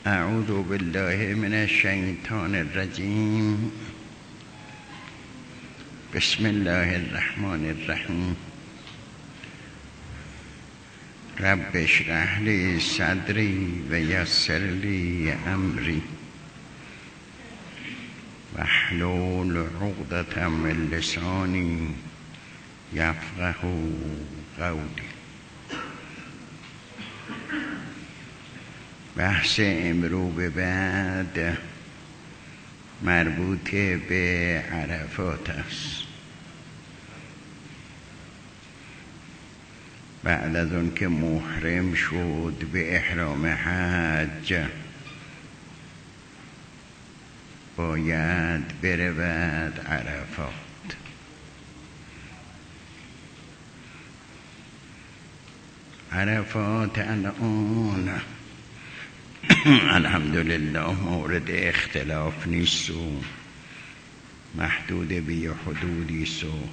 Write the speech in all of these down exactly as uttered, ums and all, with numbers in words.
اعوذ بالله من الشیطان الرجیم. بسم الله الرحمن الرحیم. رب اشرح لی صدری و یسر لی امری واحلل عقدة من لسانی یفقهوا قولی. بحث امرو به بعد مربوط به عرفات است. بعد از اون که محرم شد به احرام حج باید برود عرفات. عرفات الان الحمدلله مورد اختلاف نیست و محدود به یه حدودی است و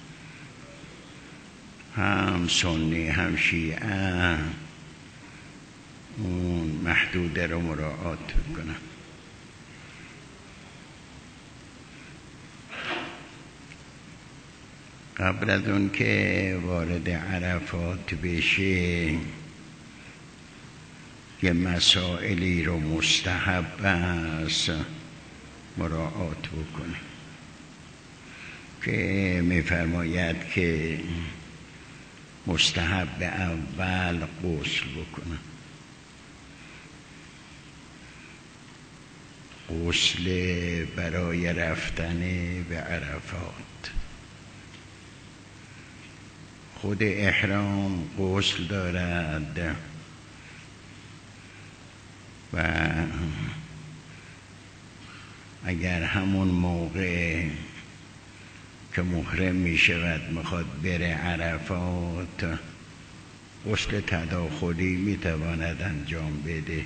هم سنی هم شیعه اون محدود رو مراعات کنن. قبل از اون که وارد عرفات بشه یه مسائلی رو مستحب است مراعات بکنه که می‌فرماید که مستحب اول غسل بکنه. غسل برای رفتن به عرفات. خود احرام غسل دارد و اگر همون موقع که محرم می شود میخواد بره عرفات غسل تداخلی می تواند انجام بده،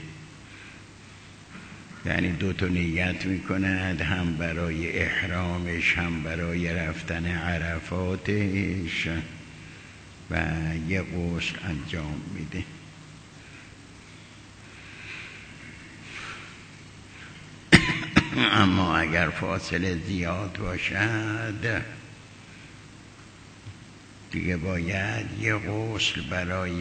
یعنی دو تا نیت می کند، هم برای احرامش هم برای رفتن عرفاتش و یه غسل انجام میده. اما اگر فاصله زیاد باشد دیگه باید یه غسل برای،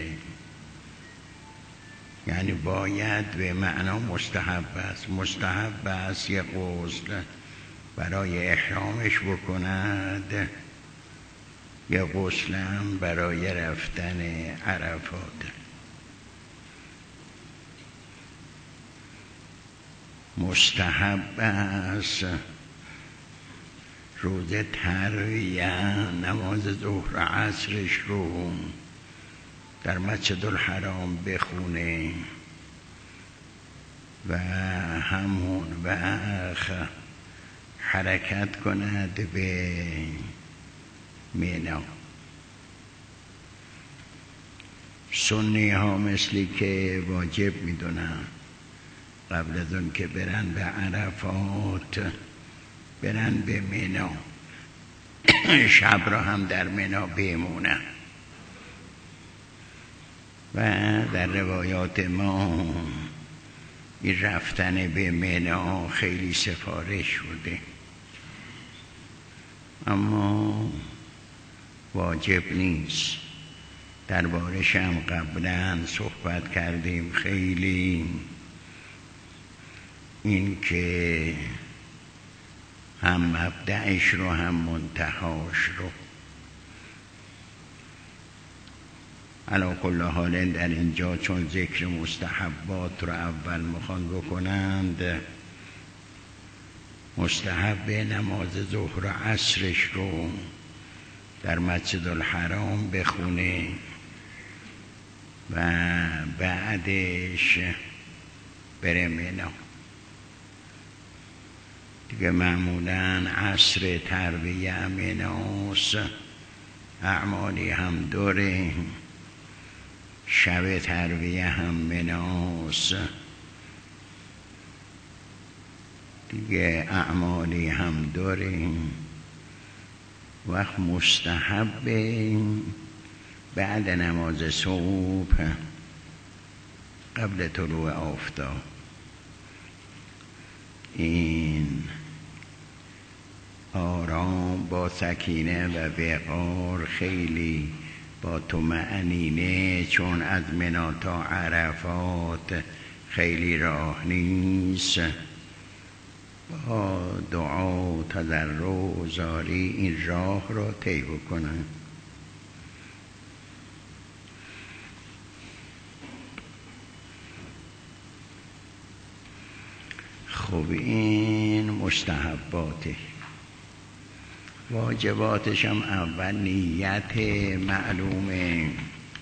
یعنی باید به معنا مستحب است مستحب است یه غسل برای احرامش بکند، یه غسل هم برای رفتن عرفات. مستحب است روز ترویه نماز ظهر عصرش رو در مسجد الحرام بخونه و همون وقت حرکت کند به منی. سنی ها مثلی که واجب میدونن قبل از اون که برن به عرفات برن به منی، شب را هم در منی بمونن. و در روایات ما این رفتن به منی خیلی سفارش شده اما واجب نیست. دربارش هم قبلا صحبت کردیم خیلی، این که هم مبدأش رو هم منتهاش رو. علی کل حال در اینجا چون ذکر مستحبات رو اول میخوان بکنند، مستحب نماز ظهر و عصرش رو در مسجد الحرام بخونه و بعدش بره منی. دیگه معمولاً عصر ترویه مناس، اعمالی هم داره، شب ترویه هم مناس، دیگه اعمالی هم داره. وقت مستحب بعد نماز صبح قبل طلوع آفتاب. این آرام با سکینه و وقار، خیلی با طمأنینه، چون از منی تا عرفات خیلی راه نیست، با دعا تضرع و زاری این راه را طی بکنن. خب این مستحباته. واجباتش هم اول نیت معلومه،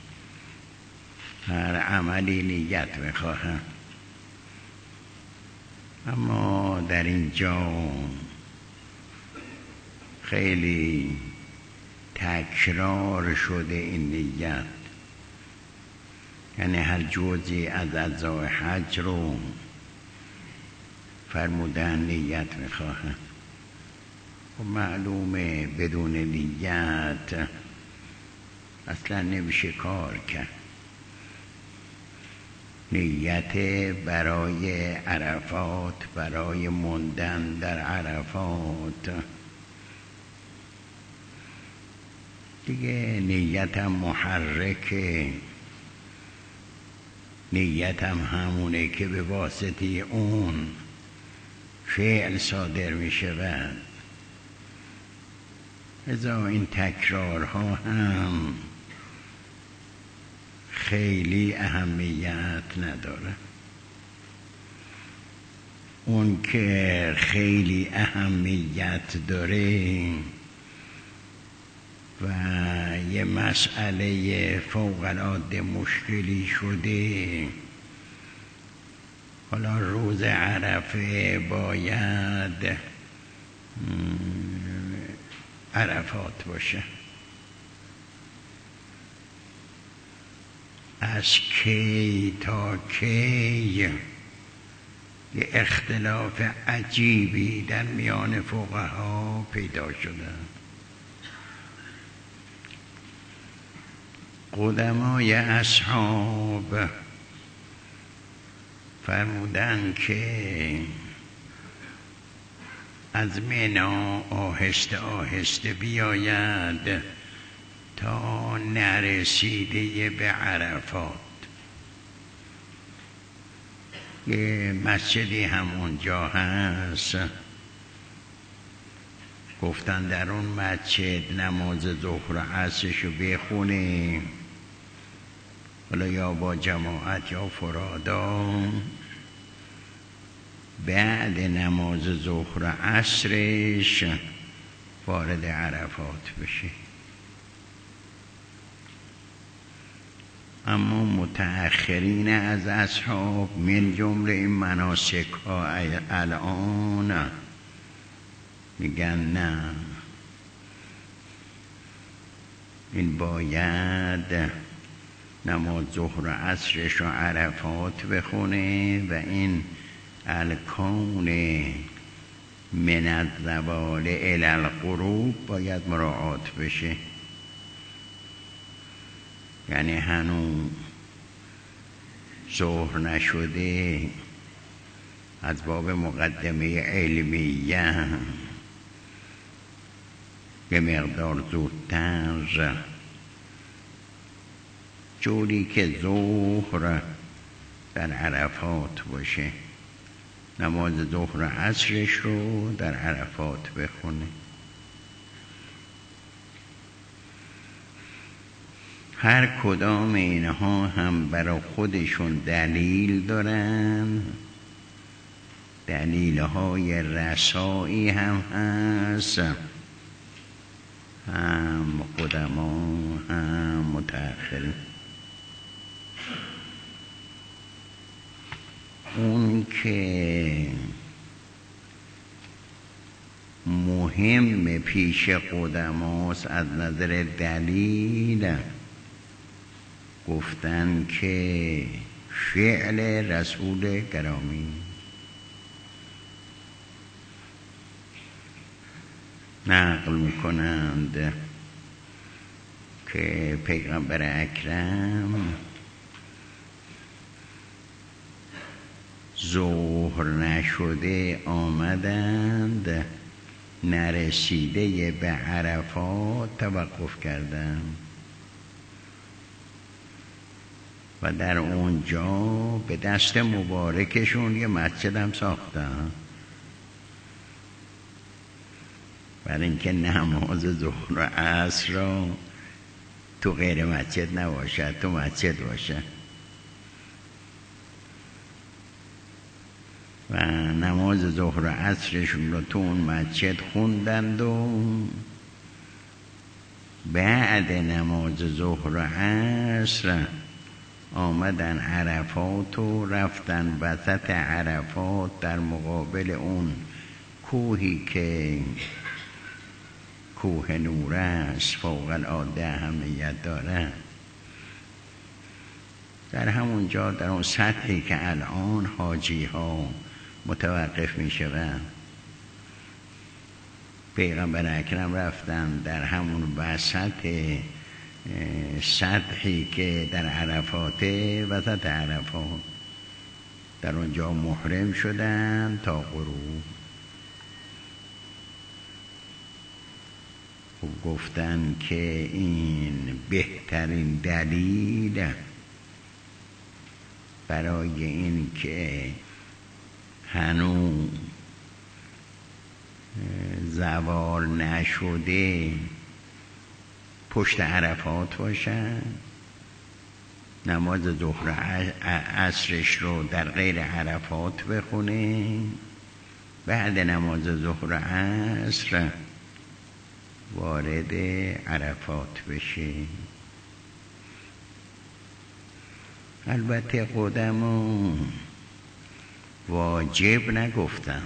هر عملی نیت میخواهم، اما در اینجا خیلی تکرار شده این نیت، یعنی هر جزئی از اجزای حج رو فرمودن نیت میخواهم. و معلومه بدون نیت اصلا نمیشه کار کرد. نیت برای عرفات، برای موندن در عرفات دیگه. نیتم محرکه، نیتم همونه که به واسطه اون فعل صادر می شود. ازا این تکرارها هم خیلی اهمیت نداره. اون که خیلی اهمیت داره و یه مسئله فوق‌العاده مشکلی شده، حالا روز عرفه باید عرفات باشه. از کی تا کی یه اختلاف عجیبی در میان فقها پیدا شده. قدمای اصحاب فرمودن که از منی آهسته آهسته بیاید تا نرسیده به عرفات. یه مسجدی هم اونجا هست، گفتن در اون مسجد نماز ظهر و عصرشو بخونه، حالا یا با جماعت یا فرادا، بعد نماز ظهر و عصرش وارد عرفات بشه. اما متأخرین از اصحاب من جمله این مناسک ها الان میگن نه، این باید نماز ظهر و عصرش و عرفات بخونه و این الکون من الزوال الی الغروب باید مراعات بشه. یعنی هنوز ظهر نشده، از باب مقدمه علمیه یه مقدار زودتر، جوری که ظهر در عرفات باشه، نماز ظهر عصرش رو در عرفات بخونه. هر کدام اینها هم برای خودشون دلیل دارن، دلیل‌های رسایی هم هست، هم قدما هم متأخرین. اون که مهم پیش قدماست از نظر دلیل، گفتن که فعل رسول گرامی. نقل میکنند که پیغمبر اکرم ظهر نشده آمدند، نرسیده به عرفات توقف کردم و در اونجا به دست مبارکشون یه مسجد هم ساختم، برای اینکه نماز ظهر و عصر را تو غیر مسجد نباشد، تو مسجد باشه و نماز ظهر و عصرشون رو تو اون مسجد خوندند و بعد نماز ظهر و عصر آمدن عرفات و رفتن وسط عرفات در مقابل اون کوهی که کوه نور است، فوق العاده اهمیت داره. در همونجا در اون سطحی که الان حاجی ها متوقف می شوند، پیغمبر اکرم رفتن در همون وسط سطحی که در عرفات، وسط عرفات در اونجا محرم شدن تا غروب. گفتن که این بهترین دلیل برای این که هنوز زوال نشده پشت عرفات باشن، نماز ظهر عصرش رو در غیر عرفات بخونه، بعد نماز ظهر عصر وارد عرفات بشه. البته قدما واجب نگفتم،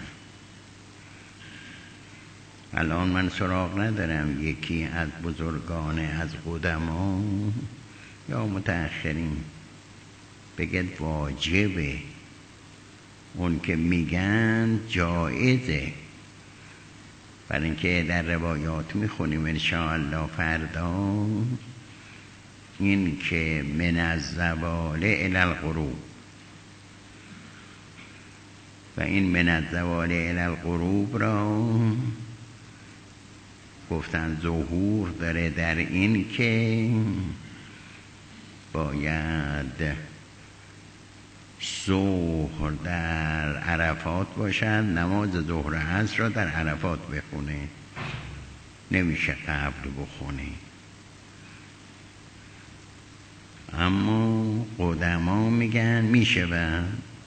الان من سراغ ندارم یکی از بزرگان از قدما یا متأخرین بگید واجبه. اون که میگن جایزه، برای اینکه در روایات میخونیم انشاءالله فردا این که من الزوال الی الغروب و این من الزوال الی الغروب را گفتن ظهور داره در این که باید ظهر در عرفات باشد، نماز ظهر عصر را در عرفات بخونه، نمیشه قبل بخونه. اما قدما میگن میشه و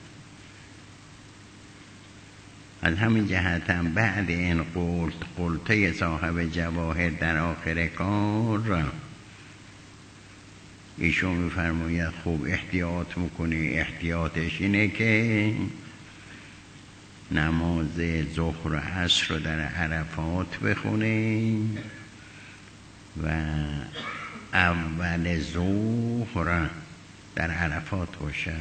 از همین جهت هم بعد این قلت قلته صاحب جواهر در آخر کار ایشون میفرماید خوب احتیاط میکنی، احتیاطش اینه که نماز ظهر و عصر رو در عرفات بخونه و اول ظهر در عرفات باشه.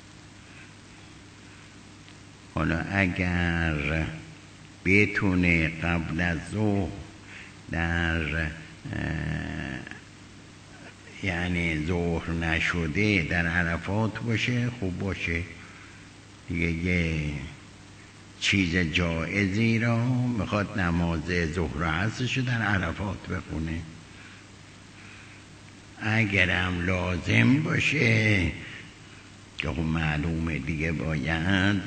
حالا اگر بتونه قبل از ظهر در یعنی ظهر نشده در عرفات باشه خوب باشه دیگه، یه چیز جایزی را میخواد نماز ظهر و عصرش در عرفات بخونه. اگرم لازم باشه که خب معلومه دیگه باید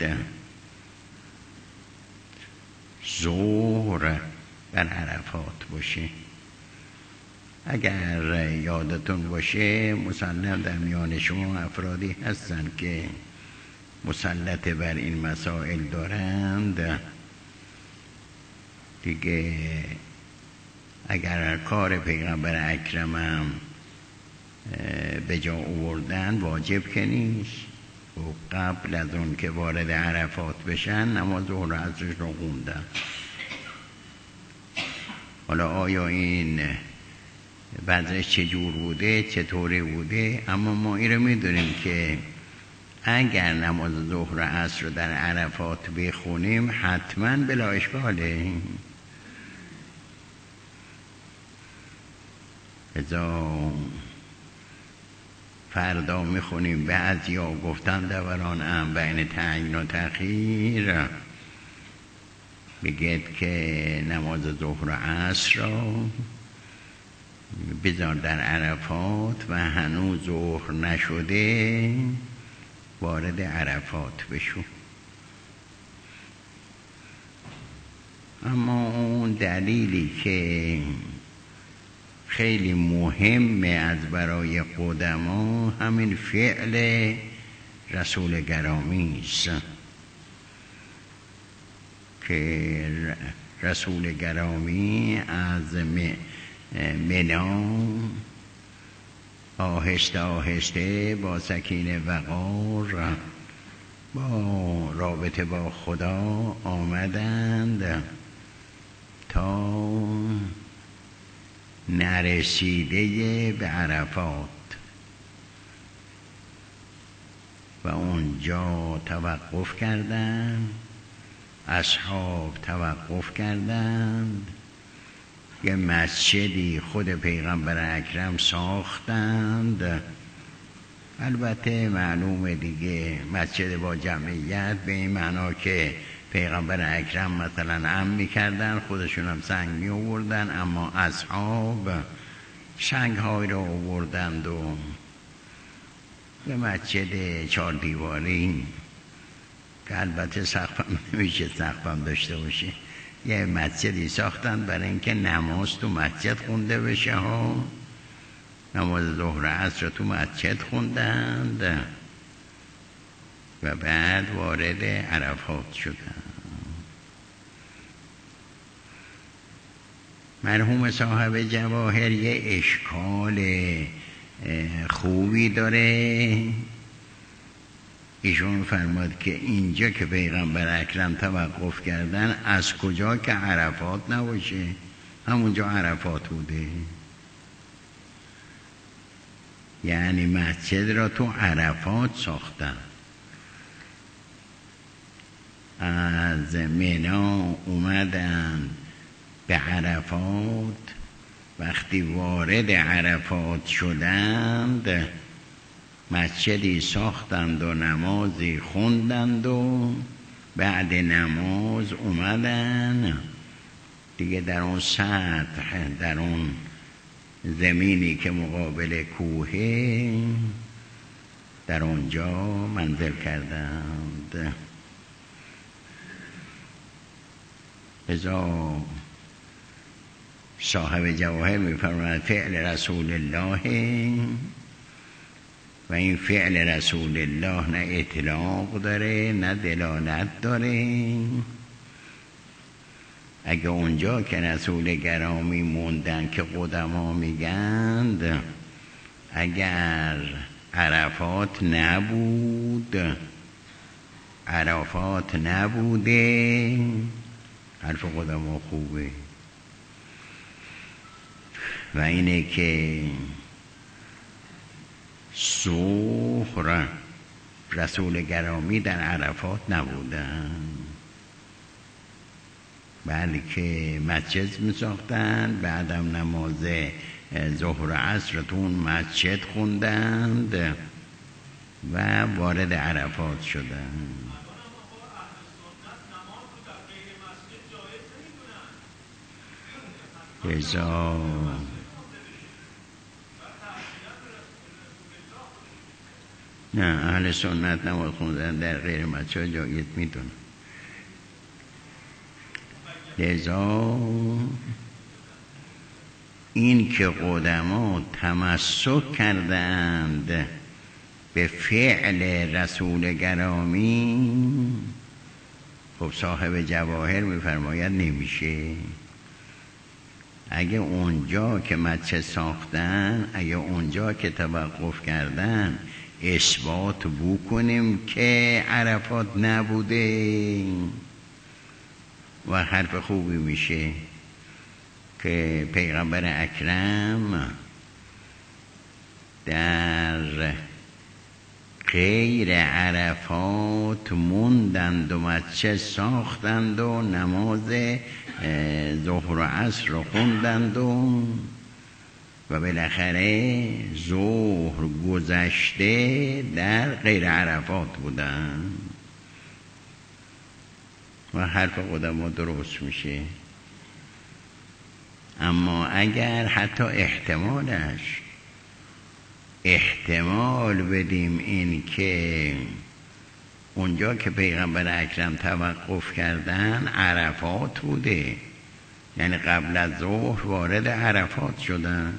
ظهر در عرفات باشه. اگر یادتون باشه مسلم در میان شما افرادی هستن که مسلط بر این مسائل دارند دیگه، اگر کار پیغمبر اکرمم به جا آوردن واجب که نیست و قبل از اون که وارد عرفات بشن نماز ظهر و عصرش رو خوندن. حالا آیا این وضعش چجور بوده چطوری بوده، اما ما این رو میدونیم که اگر نماز ظهر و عصر رو در عرفات بخونیم حتما بلا اشکاله. ازا فردا میخونیم بعضیا گفتن دوران ام بین تعیین و تأخیر، بگید که نماز ظهر و عصر را بذار در عرفات و هنوز ظهر نشده وارد عرفات بشو. اما اون دلیلی که خیلی مهمه از برای قدما همین فعل رسول گرامی است که رسول گرامی از منا آهسته آهسته با سکینه وقار با رابطه با خدا آمدند تا نرسیده به عرفات و اونجا توقف کردند. اصحاب توقف کردند، یه مسجدی خود پیغمبر اکرم ساختند. البته معلومه دیگه مسجد با جمعیت به این معنا که پیغمبر اکرم مثلا عم میکردن، خودشون هم سنگ می آوردن، اما اصحاب سنگ های رو آوردند و به مسجد چهار دیواری که البته سقف هم نمیشه سقف هم داشته باشه، یه مسجدی ساختن برای اینکه نماز تو مسجد خونده بشه ها. نماز ظهر عصر تو مسجد خوندند و بعد وارد عرفات شدند. مرحوم صاحب جواهر یه اشکال خوبی داره. ایشون فرماد که اینجا که پیغمبر اکرم توقف کردن، از کجا که عرفات نباشه، همونجا عرفات بوده. یعنی مسجد را تو عرفات ساختن. از منا اومدن به عرفات، وقتی وارد عرفات شدند مسجدی ساختند و نمازی خوندند و بعد نماز اومدن دیگه در اون سطح، در اون زمینی که مقابل کوه، در اونجا منزل کردند. ازا صاحب جواهر می‌فرماید فعل رسول الله، و این فعل رسول الله نه اطلاق داره نه دلالت داره. اگه اونجا که رسول گرامی موندن که قدما میگند اگر عرفات نبود، عرفات نبوده، حرف قدما خوبه، و اینه که سخر رسول گرامی در عرفات نبودن، بلکه مسجد می ساختن، بعدم نماز ظهر عصر تو اون مسجد خوندند و وارد عرفات شدند. ازا نه اهل سنت نماز خوندن در غیر مسجد جایز میدونن. لذا این که قدما تمسک کردند به فعل رسول گرامی، خب صاحب جواهر میفرماید نمیشه. اگه اونجا که مسجد ساختن، اگه اونجا که توقف کردن اثبات بکنیم که عرفات نبوده، و حرف خوبی میشه که پیغمبر اکرم در غیر عرفات موندند و مسجد ساختند و نماز ظهر و عصر رو خوندند و و بالاخره ظهر گذشته در غیر عرفات بودن و حرف قدما درست میشه. اما اگر حتی احتمالش احتمال بدیم این که اونجا که پیغمبر اکرم توقف کردن عرفات بوده، یعنی قبل از ظهر وارد عرفات شدن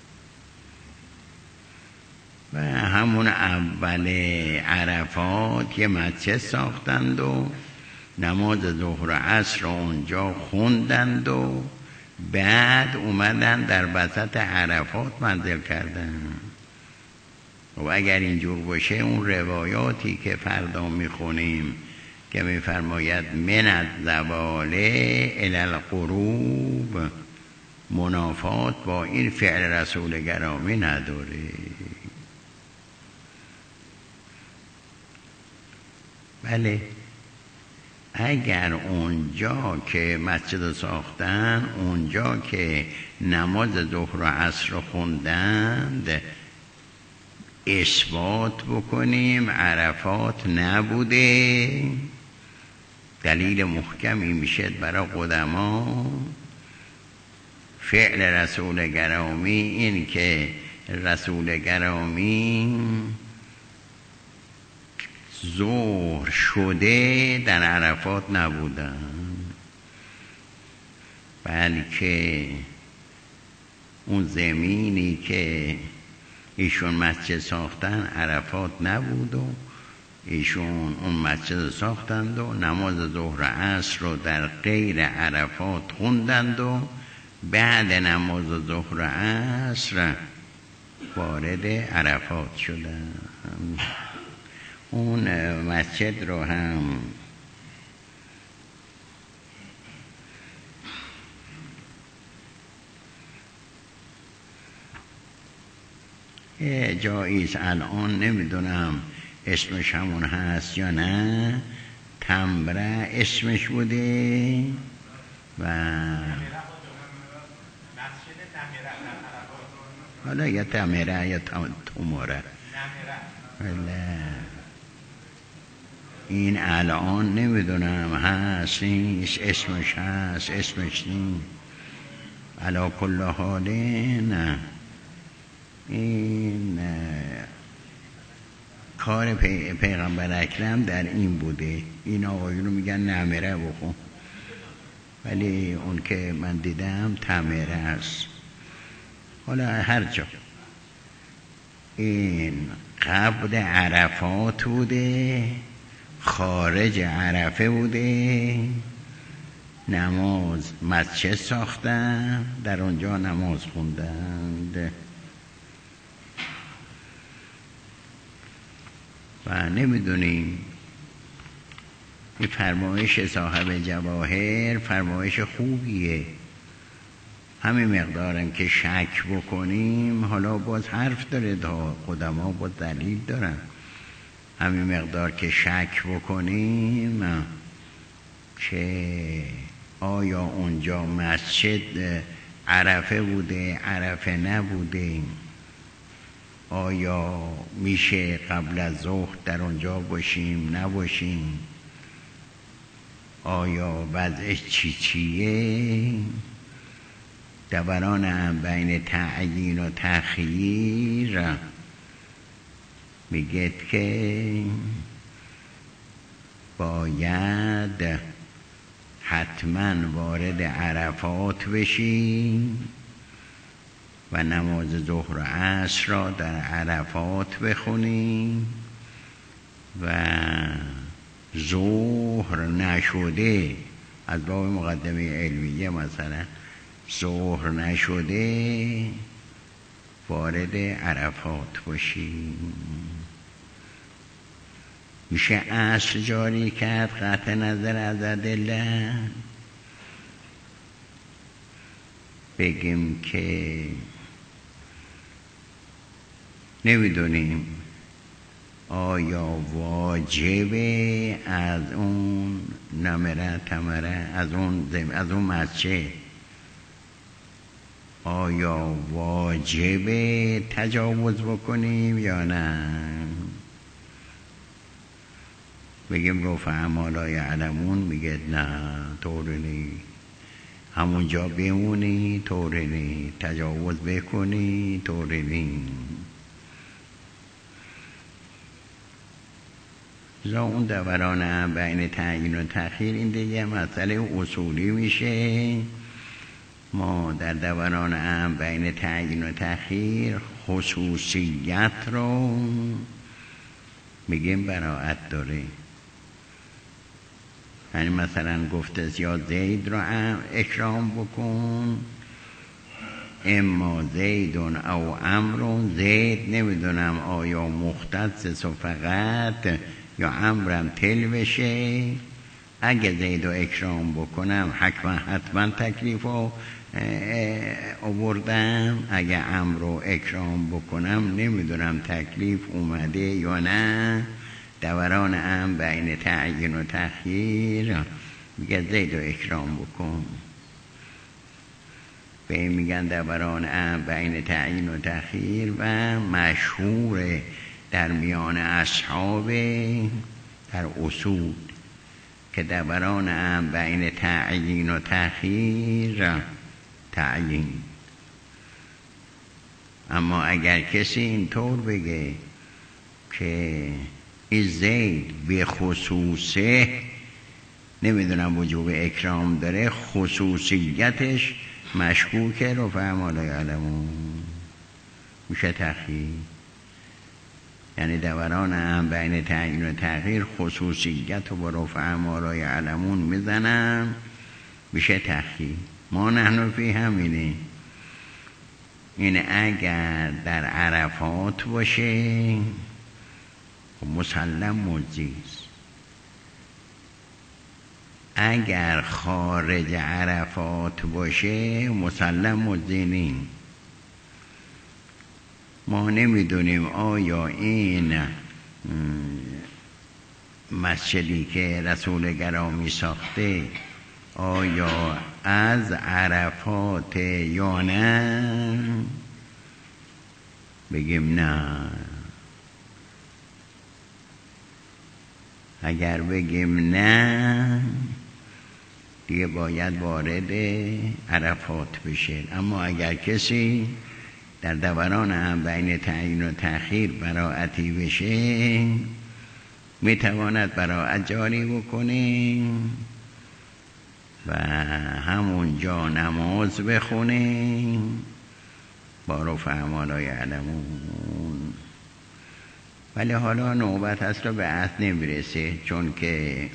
و همون اول عرفات یه مسجد ساختند و نماز ظهر و عصر اونجا خوندند و بعد اومدن در وسط عرفات منزل کردن. و اگر اینجور باشه اون روایاتی که فردا میخونیم که میفرماید من الزوال الی الغروب منافات با این فعل رسول گرامی نداره. بله اگر اونجا که مسجد ساختن، اونجا که نماز ظهر و عصر خوندند اثبات بکنیم عرفات نبوده، دلیل محکمی میشه برای قدما فعل رسول گرامی این که رسول گرامی ظهر شده در عرفات نبودن، بلکه اون زمینی که ایشون مسجد ساختن عرفات نبود و ایشون اون مسجد ساختند و نماز ظهر عصر رو در غیر عرفات خوندند و بعد نماز ظهر عصر وارد عرفات شدند. اون مسجد رو هم جاییست، الان نمیدونم اسمش همون هست یا نه، تمبره اسمش بوده و حالا یا تمره یا تمره این الان نمیدونم هست نیست، اسمش هست اسمش نیست، علا کل حال نه. این کار پی... پیغمبر اکرم در این بوده. این آقایون رو میگن نمره بخون، ولی اون که من دیدم تمره است. حالا هر جا این قبل عرفات بوده، خارج عرفه بوده، نماز مسجد ساختن در اونجا نماز خوندند و نمیدونیم این فرمایش صاحب جواهر فرمایش خوبیه. همین مقدارم که شک بکنیم، حالا باز حرف داره تا قدما با دلیل دارن، همین مقدار که شک بکنیم که آیا اونجا مسجد عرفه بوده عرفه نبوده، آیا میشه قبل از ظهر در اونجا باشیم نباشیم، آیا وضعش چی چیه، دوران هم بین تعیین و تأخیر میگه که باید حتما وارد عرفات بشیم و نماز ظهر و عصر را در عرفات بخونیم و ظهر نشده از باب مقدمه علمیه مثلا ظهر نشده وارد عرفات باشیم. میشه عصر جاری کرد قطع نظر از ادله، بگیم که نمیدونیم آیا واجبه از اون نمره تمره از اون از اون مسجد آیا واجب تجاوز بکنیم یا نه؟ بگیم رفع ما لا یعلمون، میگه نه طوری نی، همونجا بمونی طوری نی، تجاوز بکنی طوری نی. زا اون دوران هم بین تعیین و تأخیر این دیگه مسئله اصولی میشه. ما در دوران هم بین تعیین و تأخیر خصوصیت رو میگیم براعت داره. یعنی مثلا گفته یا زید رو اکرام بکن، اما زیدون او امرون، زید نمیدونم آیا مختص و فقط یا امرم تل بشه. اگه زید رو اکرام بکنم حتما حتما تکلیف رو آوردم، اگه امر رو اکرام بکنم نمیدونم تکلیف اومده یا نه. دوران هم بین تعیین و تأخیر میگه زید رو اکرام بکن. به این میگن دوران هم بین تعیین و تأخیر. و مشهور در میان اصحاب در اصول که دوران هم بین تعیین و تأخیر تعیین. اما اگر کسی اینطور بگه که این زید به خصوصه نمیدونم وجوب اکرام داره، خصوصیتش مشکوکه، رفع ما لا یعلمون، میشه تأخیر. یعنی دوران هم بین تعیین و تغییر خصوصیت و با رفع ما لا یعلمون میزنم، میشه تأخیر. ما نحن فی همینه. این اگر در عرفات باشه مسلم مجزیست، اگر خارج عرفات باشه مسلم مجزی نیست. ما نمیدونیم آیا این مسجدی که رسول گرامی ساخته آیا از عرفات یا نه. بگیم نه. اگر بگیم نه دیگه باید وارد عرفات بشه. اما اگر کسی در دوران هم بین تعیین و تأخیر براعتی بشه، میتواند براعت جاری بکنه و همونجا نماز بخونه با رفع ما لا یعلمون. ولی حالا نوبت هست رو به عهد نمیرسه، چون که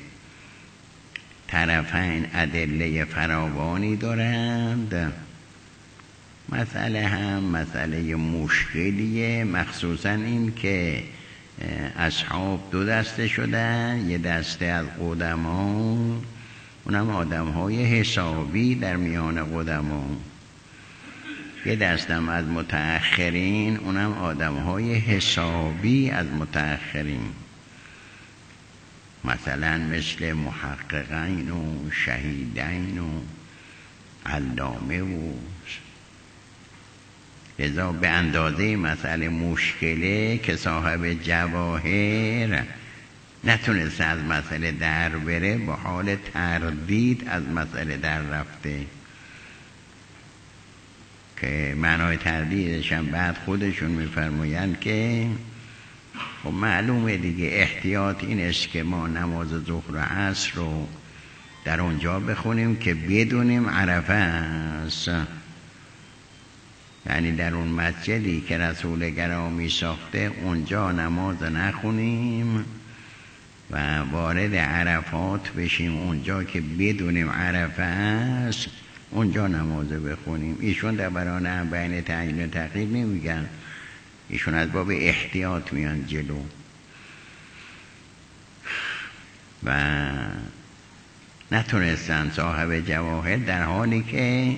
طرفین ادله فراوانی دارند. مسئله هم مسئله مشکلیه، مخصوصا این که اصحاب دو دسته شدن. یه دسته از قدما، اونم آدم های حسابی در میان قدما. یه دستم از متأخرین، اونم آدم های حسابی از متأخرین، مثلا مثل محققین و شهیدین و علامه و لذا به اندازه مسئله مشکله که صاحب جواهر نتونست از مسئله در بره، با حال تردید از مسئله در رفته، که معنای تردیدش هم بعد خودشون میفرمایند که خب معلومه دیگه، احتیاط این است که ما نماز ظهر و عصر رو در اونجا بخونیم که بدونیم عرفه است. یعنی در اون مسجدی که رسول گرامی ساخته اونجا نماز نخونیم و وارد عرفات بشیم، اونجا که بدونیم عرفه است اونجا نماز بخونیم. ایشون در برانه بین تعیین و تأخیر نمیگن، ایشون از باب احتیاط میان جلو. و نتونستن صاحب جواهر، در حالی که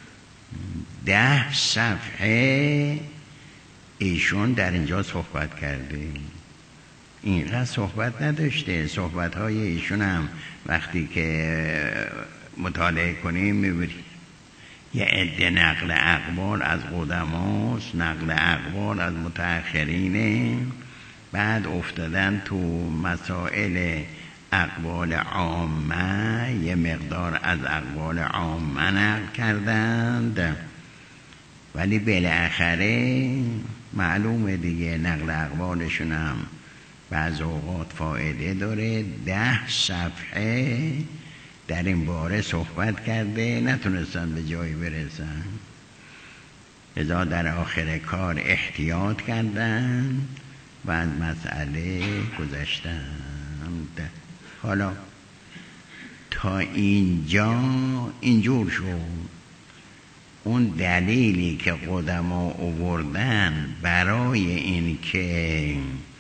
ده صفحه ایشون در اینجا صحبت کرده، اینقدر صحبت نداشته. صحبت های ایشون هم وقتی که مطالعه کنیم میبینیم یه عده نقل اقوال از قدماست، نقل اقوال از متأخرینه، بعد افتادن تو مسائل اقوال عامه، یه مقدار از اقوال عامه نقل کردند، ولی بالاخره معلومه دیگه نقل اقوالشون هم بعض اوقات فایده داره. ده صفحه در این باره صحبت کرده، نتونستن به جایی برسن، لذا در آخر کار احتیاط کردن و از مسئله گذشتند. حالا تا اینجا اینجور شد. اون دلیلی که قدما آوردن برای این که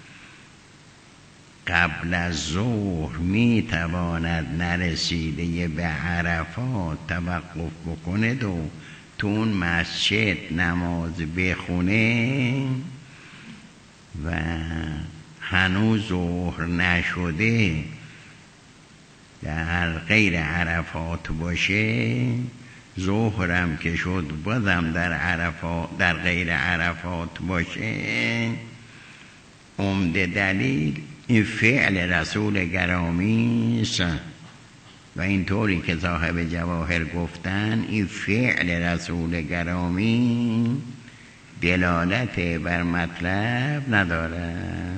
قبل از ظهر می تواند نرسیده به عرفات توقف بکنه و تو اون مسجد نماز بخونه و هنوز ظهر نشده در غیر عرفات باشه، ظهرم که شد بازم در عرفات در غیر عرفات باشه، عمده دلیل این فعل رسول گرامی است و اینطوری که صاحب جواهر گفتن این فعل رسول گرامی دلالت بر مطلب نداره.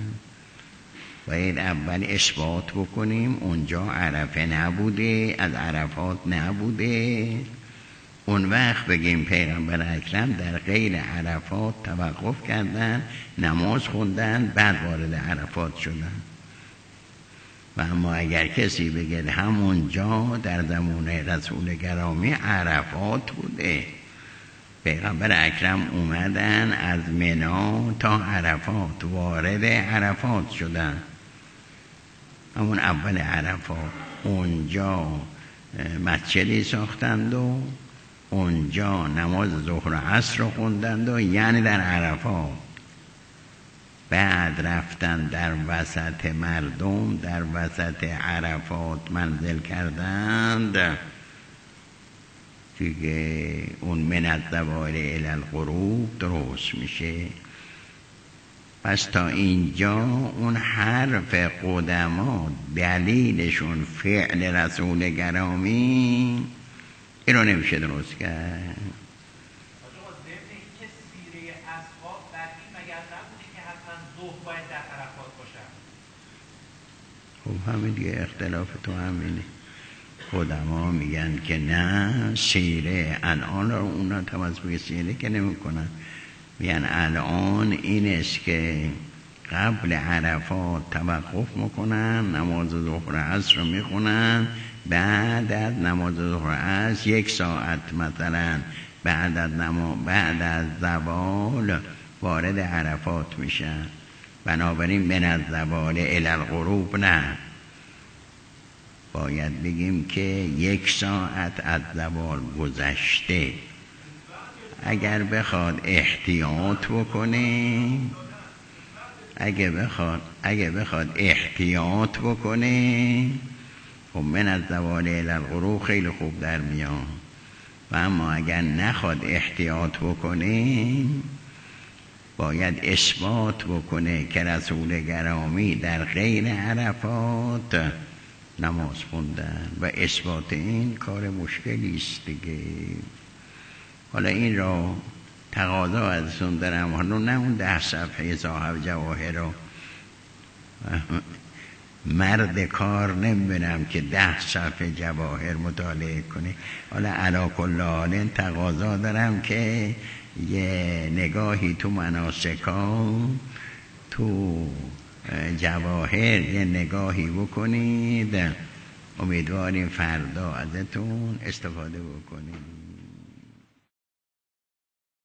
باید اول اثبات بکنیم اونجا عرفه نبوده، از عرفات نبوده، اون وقت بگیم پیغمبر اکرم در غیر عرفات توقف کردن، نماز خوندن، بعد وارد عرفات شدن. و اما اگر کسی بگه همونجا در زمان رسول گرامی عرفات بوده، پیغمبر اکرم اومدن از منی تا عرفات، وارد عرفات شدن، همون اول عرفات اونجا مسجدی ساختند و اونجا نماز ظهر و عصر رو خوندند و یعنی در عرفات. بعد رفتن در وسط مردم، در وسط عرفات منزل کردند دیگه، اون من الزوال الی الغروب درست میشه. پس تا اینجا اون حرف قدما دلیلشون فعل رسول گرامی، این رو نمیشه درست کرد. خب همین دیگه اختلاف تو همینه. قدما میگن که نه، سیره الان رو اونا توسط سیره که نمی کنن، میگن الان این است که قبل عرفات توقف میکنن، نماز ظهر عصر رو میخونن، بعد از نماز ظهر عصر یک ساعت مثلا بعد از نماز بعد از زوال وارد عرفات میشن. بنابراین من از زوال الی الغروب نه، باید بگیم که یک ساعت از زوال گذشته. اگر بخواد احتیاط بکنه اگه بخواد اگه بخواد احتیاط بکنه خب من از زوال الی الغروب خیلی خوب در میاد. و اما اگر نخواد احتیاط بکنه باید اثبات بکنه که رسول گرامی در غیر عرفات نماز خوندن و اثبات این کار مشکلی است دیگه. حالا این را تقاضا ازشون دارم، حالا نه اون ده صفحه صاحب جواهر رو مرد کار نمیبینم که ده صفحه جواهر مطالعه کنه. حالا علی کل حال تقاضا دارم که یه نگاهی تو مناسکا، تو جواهر یه نگاهی بکنید. امیدواریم فردا ازتون استفاده بکنید.